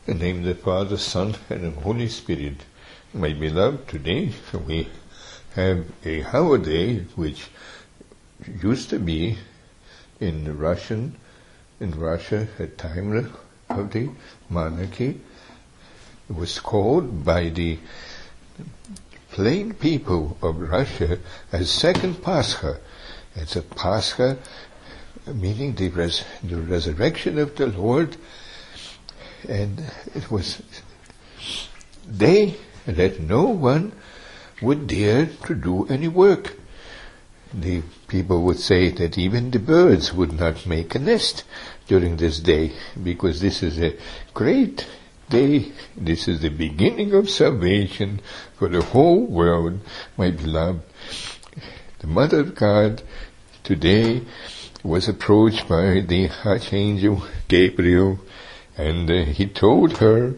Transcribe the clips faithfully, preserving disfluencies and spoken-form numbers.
In the name of the Father, Son, and the Holy Spirit. My beloved, today we have a holiday which used to be in Russian, in Russia at time of the monarchy. It was called by the plain people of Russia as Second Pascha. It's a Pascha, meaning the, res- the resurrection of the Lord. And it was day that no one would dare to do any work. The people would say that even the birds would not make a nest during this day, because this is a great day. This is the beginning of salvation for the whole world, my beloved. The Mother of God today was approached by the Archangel Gabriel, and uh, he told her,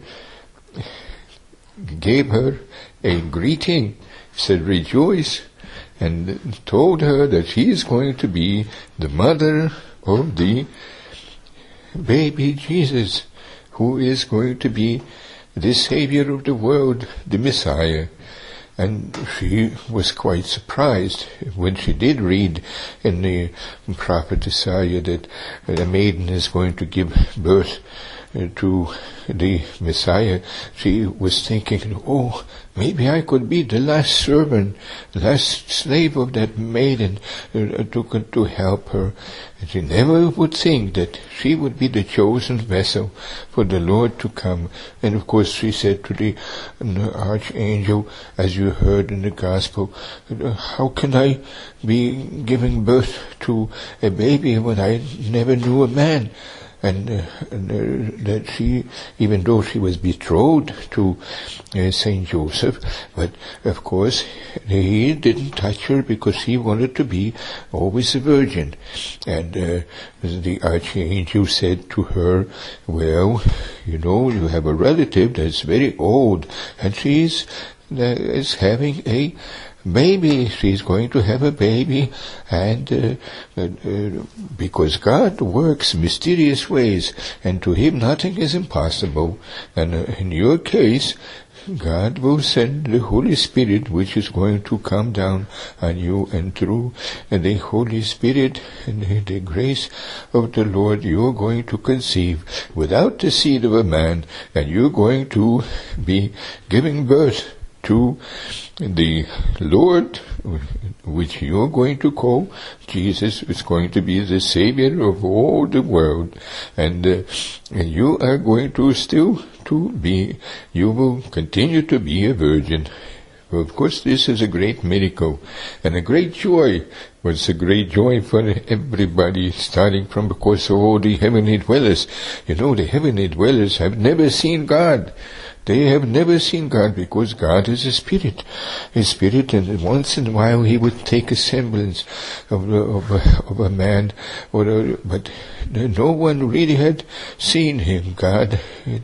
gave her a greeting, said, "Rejoice," and told her that she is going to be the mother of the baby Jesus, who is going to be the Savior of the world, the Messiah. And she was quite surprised when she did read in the prophet Isaiah that a maiden is going to give birth to the Messiah. She was thinking, oh, maybe I could be the last servant, last slave of that maiden uh, to, to help her. And she never would think that she would be the chosen vessel for the Lord to come. And of course she said to the, the archangel, as you heard in the gospel, how can I be giving birth to a baby when I never knew a man? And, uh, and uh, that she, even though she was betrothed to uh, Saint Joseph, but of course he didn't touch her because he wanted to be always a virgin. And uh, the archangel said to her, well, you know, you have a relative that's very old, and she's uh, is having a baby. She's going to have a baby, and uh, uh, because God works mysterious ways, and to Him nothing is impossible. And uh, in your case, God will send the Holy Spirit, which is going to come down on you, and through and the Holy Spirit and the, the grace of the Lord, you're going to conceive without the seed of a man, and you're going to be giving birth to the Lord, which you're going to call Jesus, is going to be the Savior of all the world. And, uh, and you are going to still to be, you will continue to be a virgin. Well, of course, this is a great miracle and a great joy. Well, it's a great joy for everybody, starting from, of course, all the heavenly dwellers. You know, the heavenly dwellers have never seen God. They have never seen God, because God is a spirit, a spirit, and once in a while He would take a semblance of a, of a, of a man, or a, but no one really had seen Him. God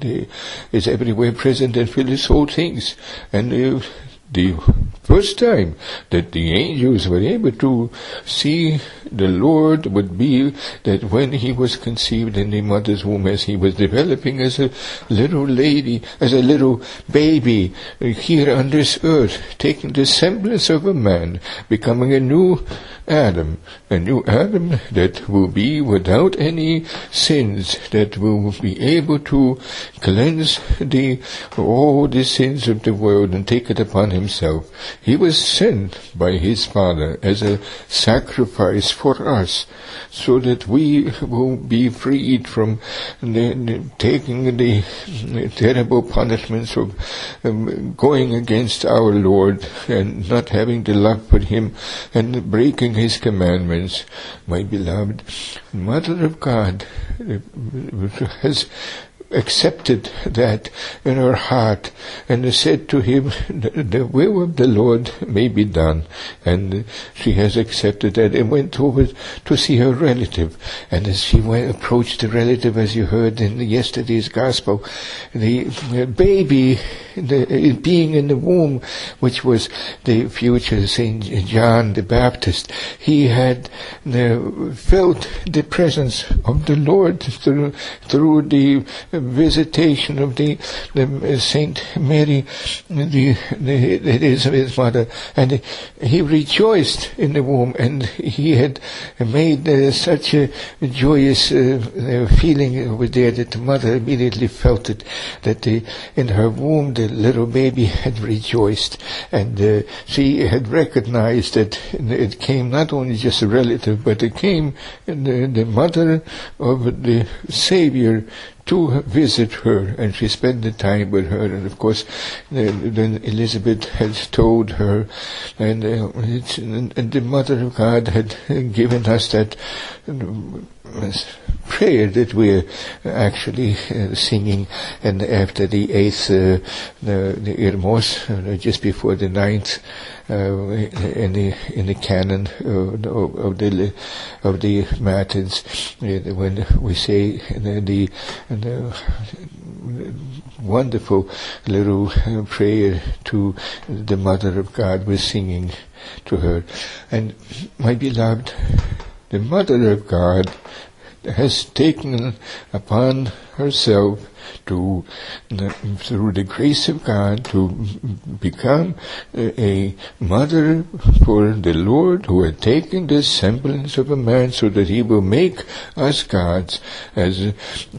is everywhere present and fills all things. And uh, the first time that the angels were able to see the Lord would be that when He was conceived in the mother's womb, as He was developing as a little lady, as a little baby here on this earth, taking the semblance of a man, becoming a new Adam, a new Adam that will be without any sins, that will be able to cleanse the all the sins of the world and take it upon Himself. He was sent by His Father as a sacrifice for us, so that we will be freed from the, the, taking the, the terrible punishments of um, going against our Lord and not having the love for Him and breaking His commandments. My beloved Mother of God has accepted that in her heart, and said to Him, the will of the Lord may be done. And she has accepted that, and went over to see her relative. And as she went, approached the relative, as you heard in yesterday's gospel, the baby the, being in the womb, which was the future Saint John the Baptist, he had uh, felt the presence of the Lord through, through the visitation of the, the Saint Mary, the, the Elizabeth's mother, and he rejoiced in the womb, and he had made uh, such a joyous uh, feeling was there that the mother immediately felt it, that the, in her womb the little baby had rejoiced, and uh, she had recognized that it came not only just a relative, but it came the, the mother of the Savior to visit her, and she spent the time with her. And of course, then Elizabeth had told her, and, uh, it's, and the Mother of God had given us that uh, prayer that we're actually uh, singing. And after the eighth, uh, the, the Irmos, uh, just before the ninth, Uh, in the in the canon of, of the of the matins, uh, when we say the, the, the wonderful little prayer to the Mother of God, we're singing to her. And my beloved, the Mother of God has taken upon herself to, through the grace of God, to become a mother for the Lord, who had taken the semblance of a man so that he will make us gods, as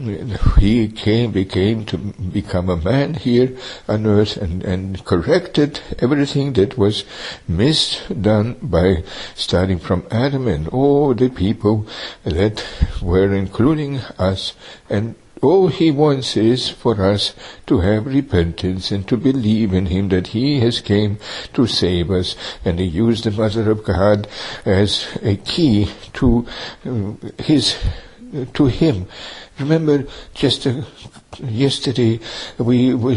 he came, became to become a man here on earth, and, and corrected everything that was misdone by starting from Adam and all the people that were, including us. And all he wants is for us to have repentance and to believe in him, that he has came to save us. And he used the Mother of God as a key to his, to him. Remember, just uh, yesterday we were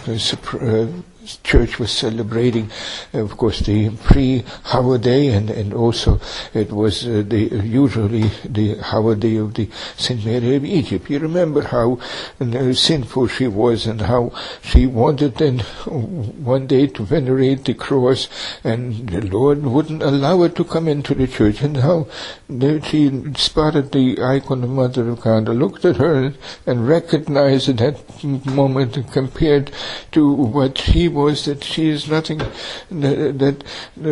uh, church was celebrating, of course, the pre-holiday, and, and also it was uh, the usually the holiday of the Saint Mary of Egypt. You remember how uh, sinful she was, and how she wanted then one day to venerate the cross, and the Lord wouldn't allow her to come into the church, and how she spotted the icon of Mother of God, looked at her and recognized at that moment, compared to what she was, that she is nothing, that, that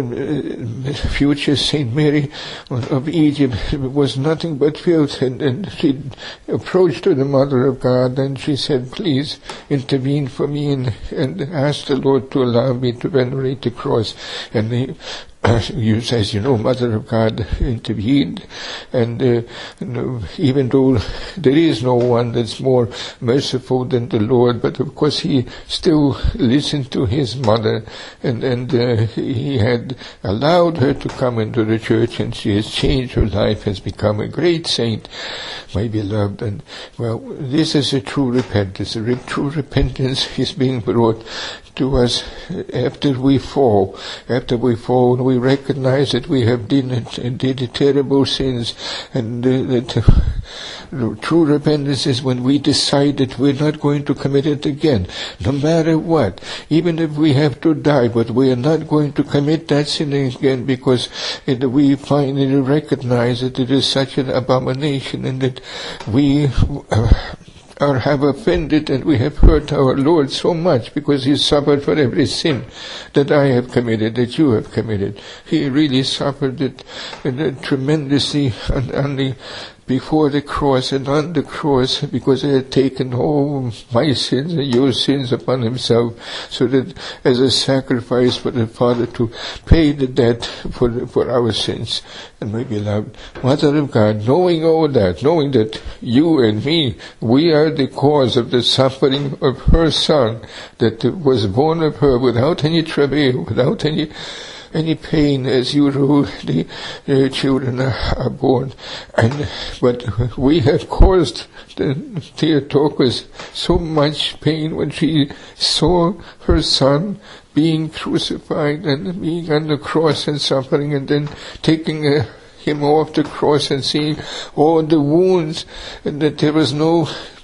uh, future Saint Mary of Egypt was nothing but filth. And, and she approached to the Mother of God, and she said, please intervene for me, and, and ask the Lord to allow me to venerate the cross. And the You, as you know, Mother of God intervened, and uh, you know, even though there is no one that's more merciful than the Lord, but of course He still listened to His mother, and and uh, He had allowed her to come into the church, and she has changed her life, has become a great saint, my beloved. And well, this is a true repentance. A re- true repentance is being brought to us after we fall. After we fall, we recognize that we have did, did terrible sins, and uh, that uh, true repentance is when we decide that we're not going to commit it again, no matter what. Even if we have to die, but we are not going to commit that sin again, because it, we finally recognize that it is such an abomination, and that we uh, or have offended, and we have hurt our Lord so much, because He suffered for every sin that I have committed, that you have committed. He really suffered it uh, tremendously on, on the before the cross and on the cross, because He had taken all my sins and your sins upon Himself, so that as a sacrifice for the Father to pay the debt for for our sins. And my beloved Mother of God, knowing all that, knowing that you and me, we are the cause of the suffering of her Son, that was born of her without any travail, without any any pain, as usual the uh, children are, are born, and but we have caused the Theotokos so much pain when she saw her son being crucified and being on the cross and suffering, and then taking a him off the cross and seeing all the wounds, and that there was no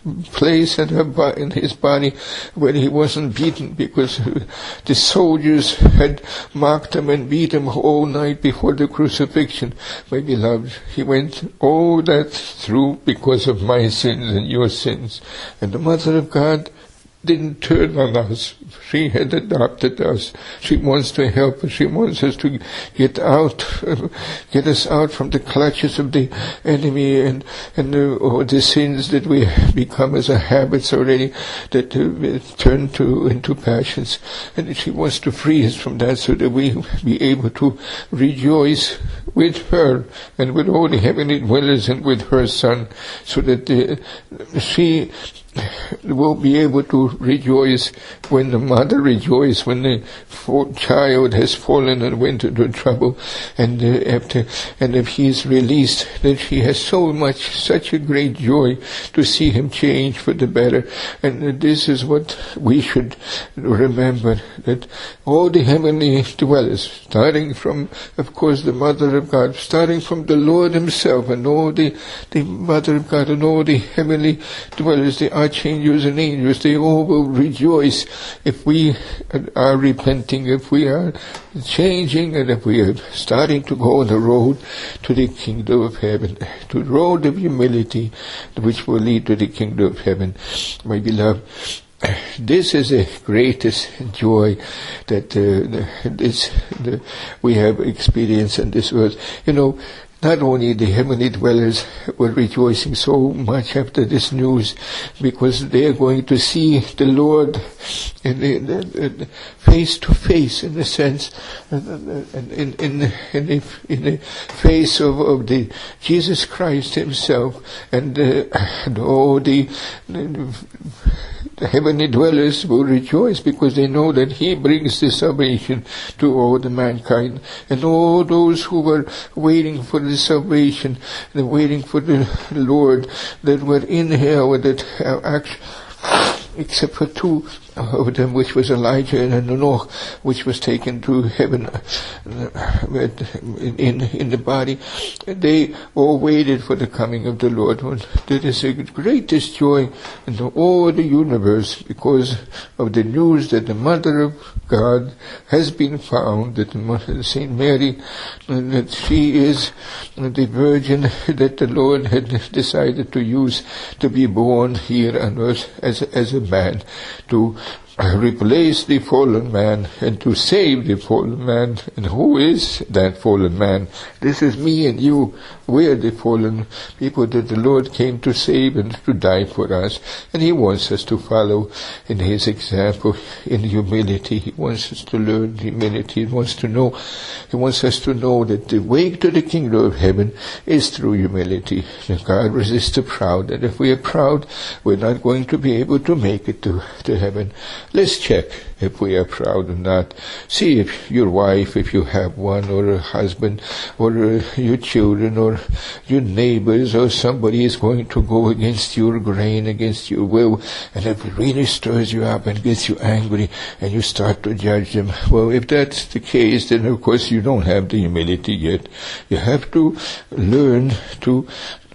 place in, her, in his body where he wasn't beaten, because the soldiers had marked him and beat him all night before the crucifixion. My beloved, he went all that through because of my sins and your sins. And the Mother of God didn't turn on us. She had adopted us. She wants to help us. She wants us to get out, uh, get us out from the clutches of the enemy and and uh, all the sins that we become as a habits already, that uh, turn to into passions. And she wants to free us from that, so that we be able to rejoice with her and with all the heavenly dwellers and with her Son, so that uh, she will be able to rejoice when the mother rejoices, when the child has fallen and went into trouble, and uh, after, and if he is released, then she has so much, such a great joy to see him change for the better. And uh, this is what we should remember, that all the heavenly dwellers, starting from, of course, the Mother of God, starting from the Lord himself, and all the, the Mother of God, and all the heavenly dwellers, the archangels and angels, they all will rejoice if we are repenting, if we are changing, and if we are starting to go on the road to the kingdom of heaven, to the road of humility, which will lead to the kingdom of heaven. My beloved, this is the greatest joy that uh, this the, we have experienced in this earth. You know, not only the heavenly dwellers were rejoicing so much after this news, because they are going to see the Lord in, in, in, face to face, in a sense, in, in, in, in, the, in the face of, of the Jesus Christ himself, and, uh, and all the, the The heavenly dwellers will rejoice, because they know that he brings the salvation to all the mankind. And all those who were waiting for the salvation, and waiting for the Lord, that were in hell, that uh, actually, except for two of them, which was Elijah and Enoch, which was taken to heaven in in the body, they all waited for the coming of the Lord. That is the greatest joy in all the universe, because of the news that the Mother of God has been found, that Saint Mary, that she is the Virgin that the Lord had decided to use to be born here on earth as as a man, to replace the fallen man and to save the fallen man. And who is that fallen man? This is me and you. We are the fallen people that the Lord came to save and to die for us. And he wants us to follow in his example in humility. He wants us to learn humility. He wants to know, he wants us to know that the way to the kingdom of heaven is through humility. And God resists the proud, and if we are proud, we're not going to be able to make it to, to heaven. Let's check if we are proud or not. See if your wife, if you have one, or a husband, or uh, your children, or your neighbors, or somebody is going to go against your grain, against your will, and if it really stirs you up and gets you angry, and you start to judge them. Well, if that's the case, then of course you don't have the humility yet. You have to learn to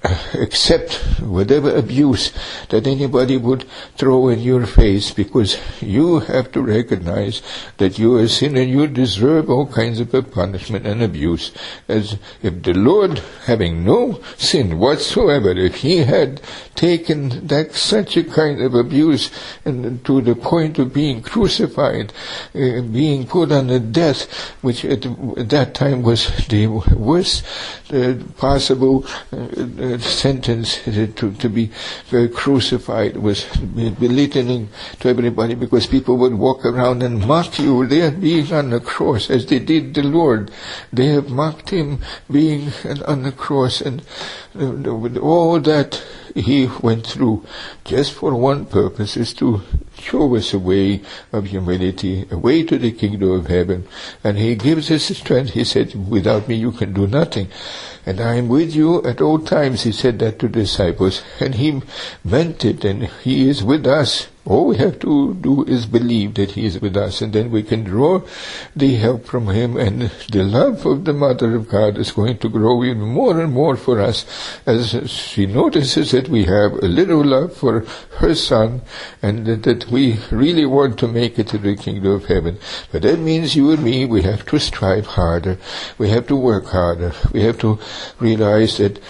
accept whatever abuse that anybody would throw in your face, because you have to recognize that you are a sinner and you deserve all kinds of punishment and abuse. As if the Lord, having no sin whatsoever, if he had taken that such a kind of abuse and to the point of being crucified, uh, being put on the death, which at, at that time was the worst uh, possible uh, sentence to, to be uh, crucified, was belittling to everybody, because people would walk around and mock you there being on the cross, as they did the Lord. They have mocked him being on the cross, and uh, with all that he went through, just for one purpose, is to show us a way of humility, a way to the kingdom of heaven. And he gives us strength. He said, without me you can do nothing. And I am with you at all times, he said that to the disciples. And he meant it, and he is with us All we have to do is believe that He is with us, and then we can draw the help from Him, and the love of the Mother of God is going to grow even more and more for us as she notices that we have a little love for her Son, and that, that we really want to make it to the kingdom of heaven. But that means you and me, we have to strive harder. We have to work harder. We have to realize that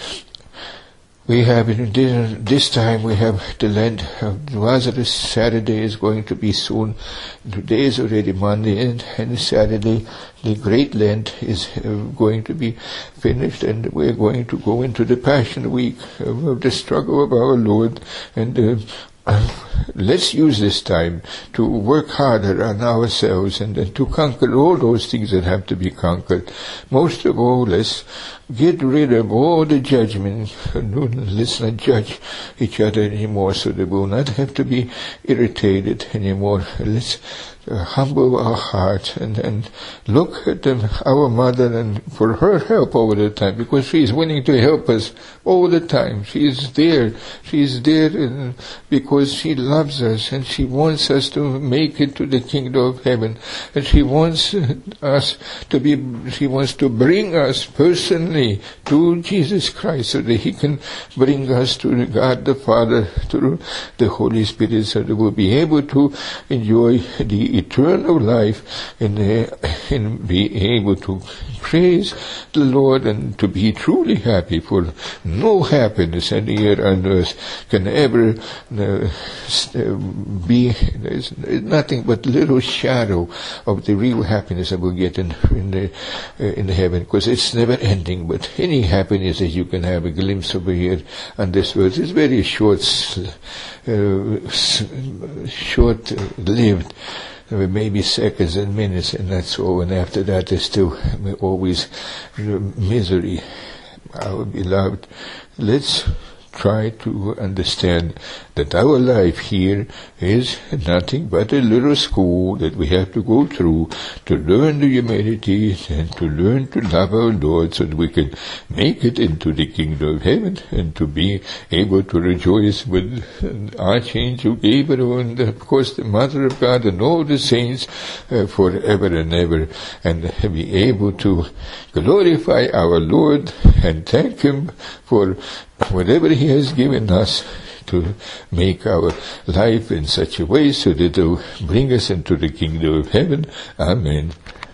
we have, in this, this time, we have the Lent of Lazarus. Saturday is going to be soon. Today is already Monday, and, and Saturday, the Great Lent is uh, going to be finished, and we're going to go into the Passion Week of, of the struggle of our Lord. And uh, let's use this time to work harder on ourselves and, and to conquer all those things that have to be conquered. Most of all, let's get rid of all the judgment. Let's not judge each other anymore, so that we'll not have to be irritated anymore. Let's uh, humble our heart and, and look at the, our mother and for her help all the time, because she is willing to help us all the time. She is there. She is there in, because she loves us, and she wants us to make it to the kingdom of heaven. And she wants us to be, she wants to bring us personally to Jesus Christ, so that He can bring us to God the Father through the Holy Spirit, so that we'll be able to enjoy the eternal life and, uh, and be able to praise the Lord and to be truly happy. For no happiness anywhere on earth can ever uh, be, there's nothing but little shadow of the real happiness that we'll get in, in the uh, in the heaven, because it's never ending. But any happiness that you can have a glimpse over here on this earth is very short, uh, short-lived. Maybe seconds and minutes, and that's all. And after that, there's still always misery. Our beloved, let's try to understand that our life here is nothing but a little school that we have to go through to learn the humanities and to learn to love our Lord, so that we can make it into the kingdom of heaven and to be able to rejoice with Archangel Gabriel and, of course, the Mother of God and all the saints uh, forever and ever, and be able to glorify our Lord and thank Him for whatever He has given us to make our life in such a way so that it will bring us into the kingdom of heaven. Amen.